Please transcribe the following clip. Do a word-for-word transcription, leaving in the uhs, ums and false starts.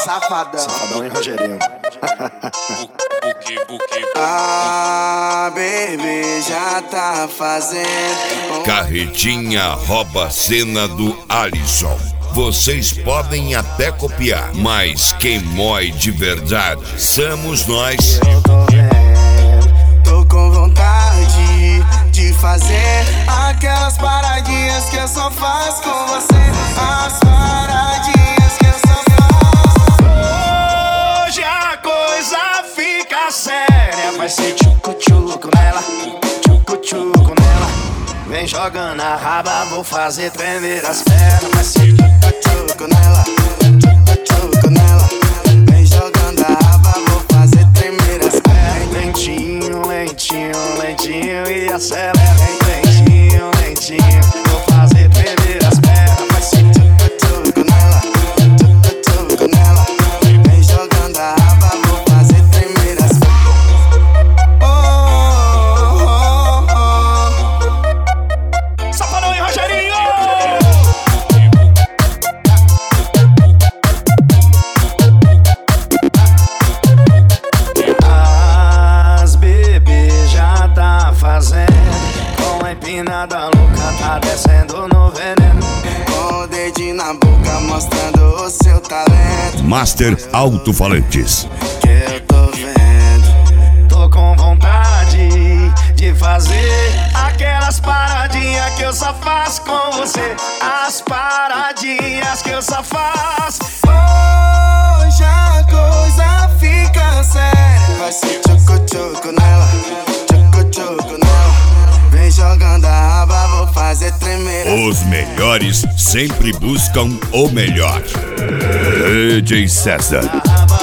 safadão. Safadão e Rogerinho. Ah, baby, já tá fazendo. Carretinha rouba a cena do Alisson. Vocês podem até copiar, mas quem mói de verdade somos nós. Eu tô vendo, tô com vontade de fazer aquelas paradinhas que eu só faço com você. As paradinhas que eu só faço. Hoje a coisa fica séria. Vai ser tchucu-tchucu nela, tchucu-tchucu nela. Vem jogando a raba, vou fazer tremer as pernas. Vai ser tchucu nela, tchucu nela. Vem jogando a raba, vou fazer tremer as pernas. Lentinho, lentinho, lentinho e acelera. Lentinho, lentinho, vou fazer tremer as pernas. Vai ser tchucu nela, tchucu nela. Vem jogando a raba, vou fazer tremer as pernas. Safadão e Rogerinho! As bebês já tá fazendo. Com a empinada louca tá descendo no veneno. Com o dedinho na boca mostrando o seu talento. Master Alto-Falantes. Que eu tô vendo. Tô com vontade de fazer aquelas paradinhas que eu só faço com você. As paradinhas que eu só faço. Hoje a coisa fica séria. Vai ser tchucu-tchucu nela, tchucu-tchucu nela. Vem jogando a raba, vou fazer tremer. Os melhores sempre buscam o melhor. D J César.